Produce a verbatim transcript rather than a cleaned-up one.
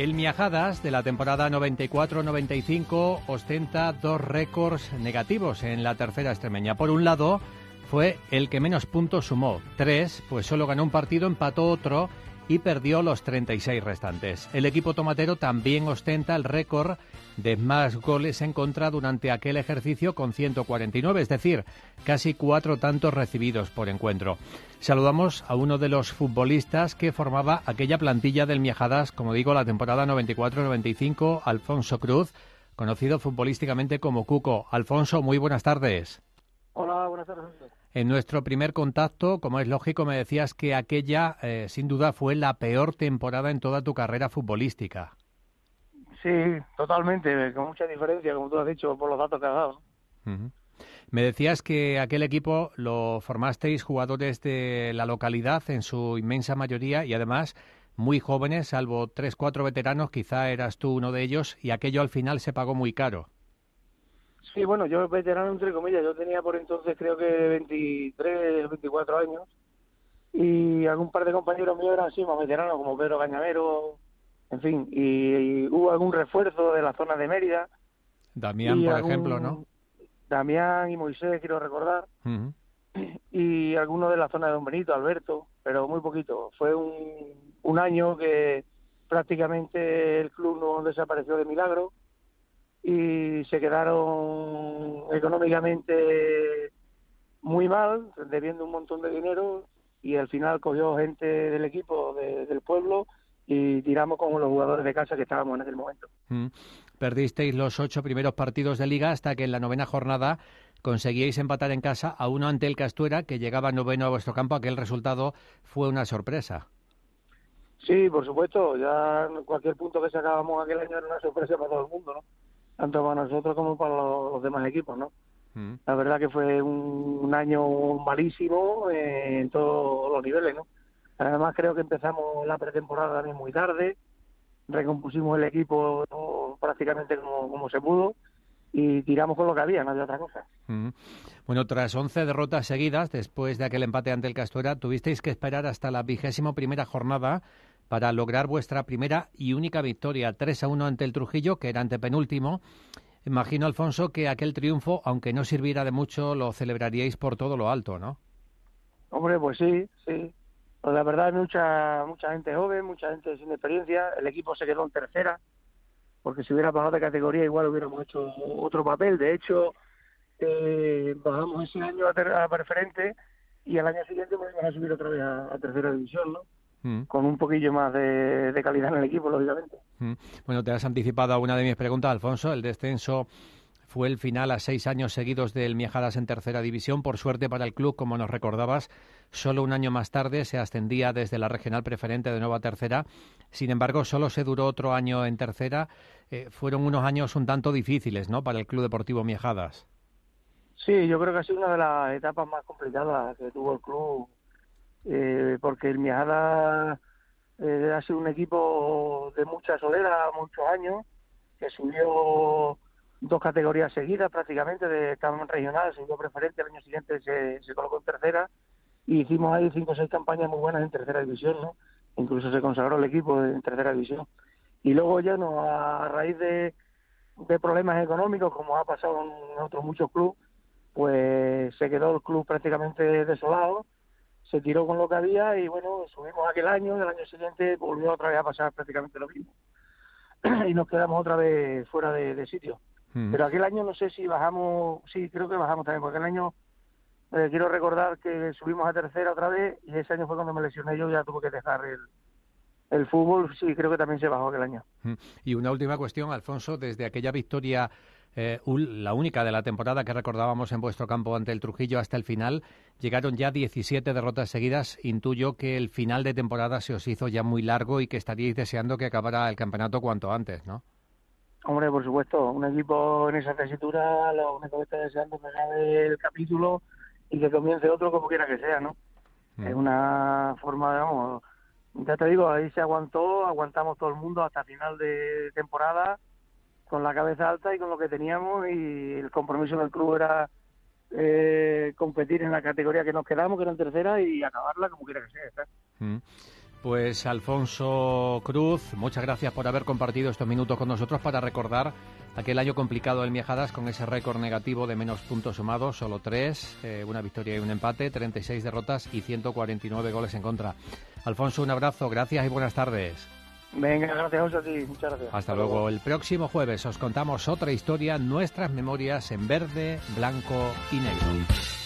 El Miajadas de la temporada noventa y cuatro noventa y cinco ostenta dos récords negativos en la tercera extremeña. Por un lado, fue el que menos puntos sumó, tres, pues solo ganó un partido, empató otro y perdió los treinta y seis restantes. El equipo tomatero también ostenta el récord de más goles en contra durante aquel ejercicio con ciento cuarenta y nueve, es decir, casi cuatro tantos recibidos por encuentro. Saludamos a uno de los futbolistas que formaba aquella plantilla del Miajadas, como digo, la temporada noventa y cuatro noventa y cinco, Alfonso Cruz, conocido futbolísticamente como Cuco. Alfonso, muy buenas tardes. Hola, buenas tardes. En nuestro primer contacto, como es lógico, me decías que aquella, eh, sin duda, fue la peor temporada en toda tu carrera futbolística. Sí, totalmente, con mucha diferencia, como tú has dicho, por los datos que has dado. Uh-huh. Me decías que aquel equipo lo formasteis jugadores de la localidad en su inmensa mayoría y además muy jóvenes, salvo tres, cuatro veteranos, quizá eras tú uno de ellos, y aquello al final se pagó muy caro. Sí, bueno, yo veterano entre comillas, yo tenía por entonces creo que veintitrés, veinticuatro años y algún par de compañeros míos eran así más veteranos, como Pedro Cañamero, en fin, y, y hubo algún refuerzo de la zona de Mérida. Damián, por algún, ejemplo, ¿no? Damián y Moisés, quiero recordar, uh-huh. Y algunos de la zona de Don Benito, Alberto, pero muy poquito. Fue un, un año que prácticamente el club no desapareció de milagro y se quedaron económicamente muy mal, debiendo un montón de dinero, y al final cogió gente del equipo de, del pueblo y tiramos con los jugadores de casa que estábamos en aquel momento. Mm. Perdisteis los ocho primeros partidos de Liga hasta que en la novena jornada conseguíais empatar en casa a uno ante el Castuera, que llegaba noveno a vuestro campo. Aquel resultado fue una sorpresa. Sí, por supuesto. Ya cualquier punto que sacábamos aquel año era una sorpresa para todo el mundo, ¿no? Tanto para nosotros como para los, los demás equipos, ¿no? Mm. La verdad que fue un, un año malísimo eh, en todos los niveles, ¿no? Además creo que empezamos la pretemporada también muy tarde, recompusimos el equipo ¿no? prácticamente como, como se pudo y tiramos con lo que había, no había otra cosa. Mm. Bueno, tras once derrotas seguidas, después de aquel empate ante el Castuera, tuvisteis que esperar hasta la vigésimo primera jornada para lograr vuestra primera y única victoria, tres a uno ante el Trujillo, que era antepenúltimo. Imagino, Alfonso, que aquel triunfo, aunque no sirviera de mucho, lo celebraríais por todo lo alto, ¿no? Hombre, pues sí, sí. Pues la verdad hay mucha mucha gente joven, mucha gente sin experiencia. El equipo se quedó en tercera, porque si hubiera bajado de categoría igual hubiéramos hecho otro papel. De hecho, eh, bajamos ese año a, ter- a preferente y al año siguiente volvimos a subir otra vez a, a tercera división, ¿no? Mm. Con un poquillo más de, de calidad en el equipo, lógicamente. Mm. Bueno, te has anticipado a una de mis preguntas, Alfonso. El descenso fue el final a seis años seguidos del Miajadas en tercera división. Por suerte para el club, como nos recordabas, solo un año más tarde se ascendía desde la regional preferente de nuevo a tercera. Sin embargo, solo se duró otro año en tercera. Eh, fueron unos años un tanto difíciles, ¿no?, para el Club Deportivo Miajadas. Sí, yo creo que ha sido una de las etapas más complicadas que tuvo el club, eh, porque el Miajadas eh, ha sido un equipo de mucha solera, muchos años, que subió dos categorías seguidas prácticamente, de estaba en regional, subió preferente, el año siguiente se, se colocó en tercera y hicimos ahí cinco o seis campañas muy buenas en tercera división, ¿no? Incluso se consagró el equipo en tercera división. Y luego ya no, a raíz de, de problemas económicos, como ha pasado en otros muchos clubes, pues se quedó el club prácticamente desolado, se tiró con lo que había y bueno, subimos aquel año y el año siguiente volvió otra vez a pasar prácticamente lo mismo. Y nos quedamos otra vez fuera de, de sitio. Mm. Pero aquel año no sé si bajamos, sí, creo que bajamos también, porque aquel año eh, quiero recordar que subimos a tercera otra vez y ese año fue cuando me lesioné yo, ya tuve que dejar el, el fútbol, sí, creo que también se bajó aquel año. Y una última cuestión, Alfonso, desde aquella victoria, eh, la única de la temporada que recordábamos en vuestro campo ante el Trujillo hasta el final, llegaron ya diecisiete derrotas seguidas. Intuyo que el final de temporada se os hizo ya muy largo y que estaríais deseando que acabara el campeonato cuanto antes, ¿no? Hombre, por supuesto, un equipo en esa tesitura lo único que está deseando es que acabe el capítulo y que comience otro como quiera que sea, ¿no? Mm. Es una forma, digamos, ya te digo, ahí se aguantó, aguantamos todo el mundo hasta final de temporada con la cabeza alta y con lo que teníamos, y el compromiso del club era eh, competir en la categoría que nos quedamos, que era en tercera, y acabarla como quiera que sea, ¿sabes? Mm. Pues Alfonso Cruz, muchas gracias por haber compartido estos minutos con nosotros para recordar aquel año complicado del Miajadas con ese récord negativo de menos puntos sumados, solo tres, eh, una victoria y un empate, treinta y seis derrotas y ciento cuarenta y nueve goles en contra. Alfonso, un abrazo, gracias y buenas tardes. Venga, gracias a ti, muchas gracias. Hasta, Hasta luego. luego. El próximo jueves os contamos otra historia, nuestras memorias en verde, blanco y negro.